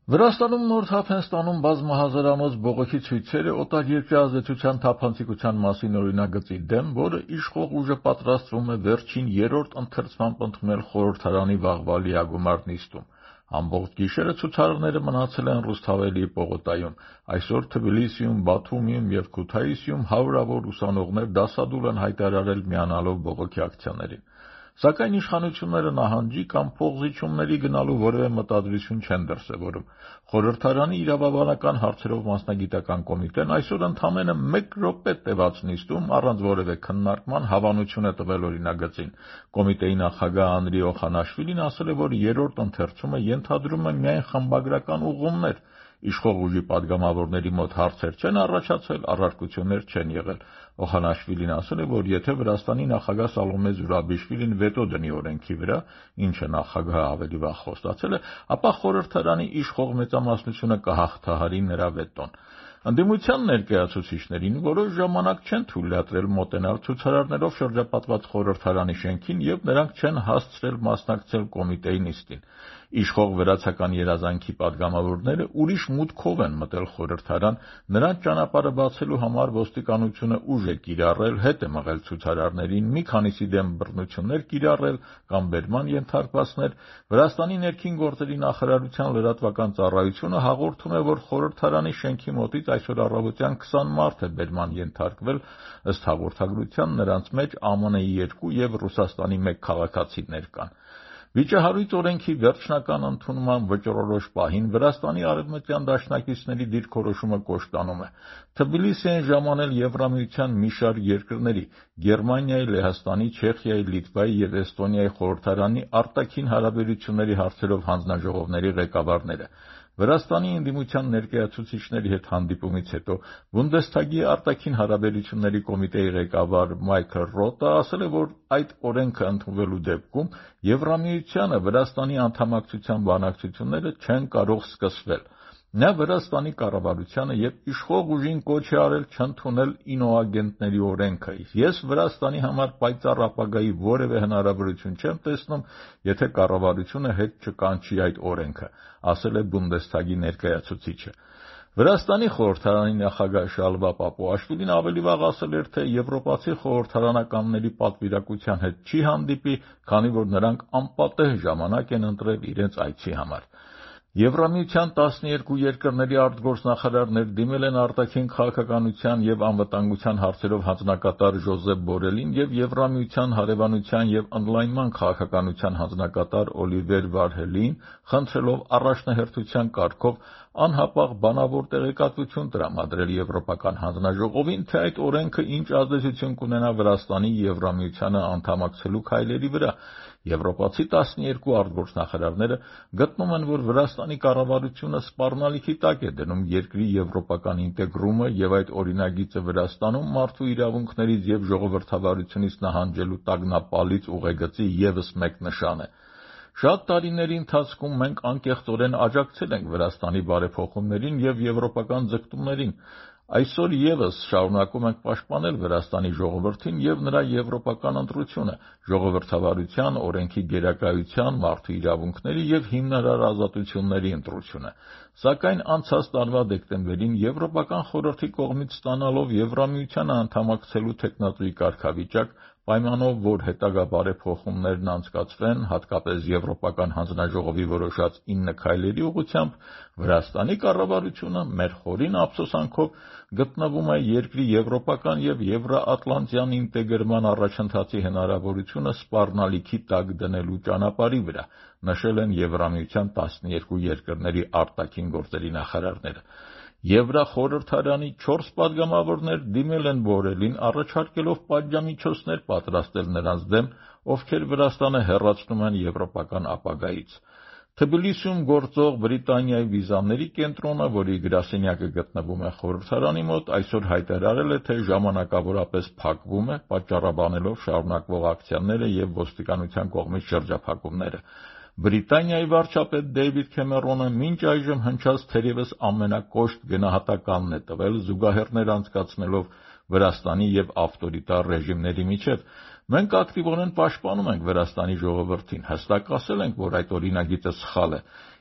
Վրաստանում նոր թափ են ստանում բազմահազարանոց բողոքի ցույցերը օտարերկրյա ազդեցության թափանցիկության մասին օրինագծի դեմ, որը իշխող ուժը պատրաստվում է վերջին երրորդ ընթերցմամբ ընդունել խորհրդարանի վաղվա լիագումար նիստում։ Ամբողջ գիշերը ցուցարարները մնացել են Ռուսթավելի պողոտայում։ Այսօր Թբիլիսիում, Բաթումիում և Քութայիսիում հարյուրավոր ուսանողներ դասադուլ են հայտարարել միանալով բողոքի ակցիաներին։ Սակայն իշխանությունները նահանջի կամ փողզիջումների գնալու որևէ մտադրություն չեն դրսևորում։ Խորհրդարանի իրավաբանական հարցերով մասնագիտական կոմիտեն այսօր ընդամենը 1 րոպե տևած նիստում առանց որևէ քննարկման հավանություն է տվել օրինագծին։ Կոմիտեի նախագահ Անդրի Օխանաշվիլին ասել է, որ երրորդ ընթերցումը ենթադրում է միայն խմբագրական ուղղումներ։ Իշխող ուժի падգամավորների մոտ հարցեր չեն առաջացել, առարկություններ չեն եղել։ Օխանաշվիլին ասել է, որ եթե Վրաստանի նախագահ Սալոմե Զուրաբիշվիլին վետո դնի օրենքի վրա, ինչը նախագահը ավելի վաղ խոստացել է, ապա խորհրդարանի իշխող մեծամասնությունը կհաղթահարի նրա վետոն։ Ընդդիմության ներկայացուցիչներին որոշ ժամանակ չեն թույլատրել մոտենալ ցուցարարներով շրջապատված խորհրդարանի շենքին և նրանք չեն հասցրել մասնակցել կոմիտեի նիստին։ Իշխող վերացական երազանքի падգամավորները ուրիշ մուտքով են մտել խորհրդարան, նրանց ճանապարհը բացելու համար ոստիկանությունը ուժ է կիրառել, հետ է մղել ցուցարարներին, մի քանիսի դեմ բռնություններ կիրառել կամ բերման ենթարկվածներ։ Վրաստանի ներքին գործերի նախարարության լրատվական ծառայությունը հաղորդում է, որ խորհրդարանի շենքի մոտից այսօր առավոտյան 20 մարդ է բերման ենթարկվել, ըստ հաղորդագրության նրանց մեջ ԱՄՆ-ի 2 և Ռուսաստանի 1 քաղաքացիներ կան։ Վիճահարույց օրենքի վերջնական ընդունման վճռորոշ պահին Վրաստանի արևմտյան դաշնակիցների դիրքորոշումը կոշտանում է։ Թբիլիսի են ժամանել Եվրամիության մի շարք երկրների՝ Գերմանիայի, Լեհաստանի, Չեխիայի, Լիտվայի և Էստոնիայի խորհրդարանի արտաքին հարաբերությունների հարցերով հանձնաժողովների ղեկավարները։ Վրաստանի ընդդիմության ներկայացուցիչների հետ հանդիպումից հետո Բունդեսթագի արտաքին հարաբերությունների կոմիտեի ղեկավար Մայքլ Ռոթը ասել է, որ այդ օրենքը ընդունվելու դեպքում Եվրամիությանը Վրաստանի անդամակցության բանակցությունները չեն կարող սկսվել։ Նա Վրաստանի կառավարությանը և իշխող ուժին կոչ է արել չընդունել ինոագենտների օրենքը։ Ես Վրաստանի համար պայծառ ապագայի որևէ հնարավորություն չեմ տեսնում, եթե կառավարությունը հետ չկանչի այդ օրենքը, ասել է Բունդեսթագի ներկայացուցիչը։ Վրաստանի խորհրդարանի նախագահ Շալվա Պապուաշվիլին ավելի վաղ ասել էր, թե եվրոպացի խորհրդարանականների պատվիրակության հետ չի հանդիպի, քանի որ նրանք անպատեհ ժամանակ են ընտրել իրենց այցի համար։ Եվրամիության 12 երկրների արտգործնախարարներ դիմել են արտաքին քաղաքականության և անվտանգության հարցերով հանձնակատար Ժոզեփ Բորելին և Եվրամիության հարևանության և ընդլայնման քաղաքականության հանձնակատար Օլիվեր Վարհելին, խնդրելով առաջնահերթության կարգով անհապաղ բանավոր տեղեկատվություն տրամադրել Եվրոպական հանձնաժողովին, թե այդ օրենքը ինչ ազդեցություն կունենա Վրաստանի Եվրամիությանը անդամակցելու քայլերի վրա։ Եվրոպացի 12 արտգործնախարարները գտնում են, որ Վրաստանի կառավարությունը սպառնալիքի տակ է դնում երկրի եվրոպական ինտեգրումը և այդ օրինագիծը Վրաստանում մարդու իրավունքներից և ժողովրդավարությունից նահանջելու տագնապալից ուղեգծի ևս մեկ նշան է։ Շատ տարիների ընթացքում մենք անկեղծորեն աջակցել ենք Վրաստանի բարեփոխումներին և եվրոպական ձգտումներին։ Այսօր ևս շարունակում ենք պաշտպանել Վրաստանի ժողովրդին և նրա եվրոպական ընտրությունը, ժողովրդավարության, օրենքի գերակայության, մարդու իրավունքների և հիմնարար ազատությունների ընտրությունը։ Սակայն անցած տարվա դեկտեմբերին Եվրոպական խորհրդի կողմից ստանալով Եվրամիությանը անդամակցելու թեկնածուի կարգավիճակ, պայմանով, որ հետագա բարեփոխումներն անցկացվեն, հատկապես Եվրոպական հանձնաժողովի որոշած 9 քայլերի ուղղությամբ, Վրաստանի կառավարությունը մեր խորին ափսոսանքով գտնվում է երկրի եվրոպական և եվրոատլանտյան ինտեգրման առաջընթացի հնարավորությունը սպառնալիքի տակ դնելու ճանապարհի վրա, նշել են Եվրամիության 12 երկրների արտաքին գործերի նախարարները։ Եվրախորհրդարանի 4 падգամավորներ դիմել են Բորելին, առաջարկելով պատժամիջոցներ պատրաստել նրանց դեմ, ովքեր Վրաստանը հեռացնում են եվրոպական ապագայից։ Թբիլիսիում գործող Բրիտանիայի վիզաների կենտրոնը, որի գրասենյակը գտնվում է խորհրդարանի մոտ, այսօր հայտարարել է, թե ժամանակավորապես փակվում է, պատճառաբանելով շարունակվող ակցիաները և ոստիկանության կողմից շրջափակումները։ Բրիտանիայի վարչապետ Դեյվիդ Քեմերոնը մինչ այժմ հնչած թերևս ամենակոշտ գնահատականն է տվել, զուգահեռներ անցկացնելով Վրաստանի և ավտորիտար ռեժիմների միջև։ Մենք ակտիվորեն պաշտպանում ենք Վրաստանի ժողովրդին, հստակ ասել ենք, որ այդ օրինագիծը սխալ է։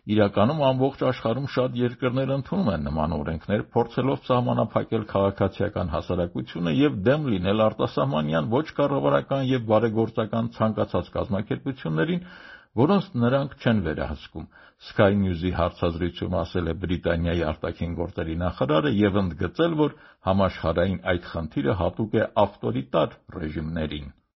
Իրականում ամբողջ աշխարհում շատ երկրներ ընդունում են նման օրենքներ, փորձելով սահմանափակել քաղաքացիական հասարակությունը եւ դեմ լինել արտասահմանյան ոչ կառավարական եւ բարեգործական ցանկացած կազմակերպություններին, որոնց նրանք չեն վերահսկում, Sky News-ի հարցազրույցում ասել է Բրիտանիայի արտաքին գործերի նախարարը եւ ընդգծել, որ համաշխարհային այդ խնդիրը հատուկ է ավտորիտար ռեժիմներին։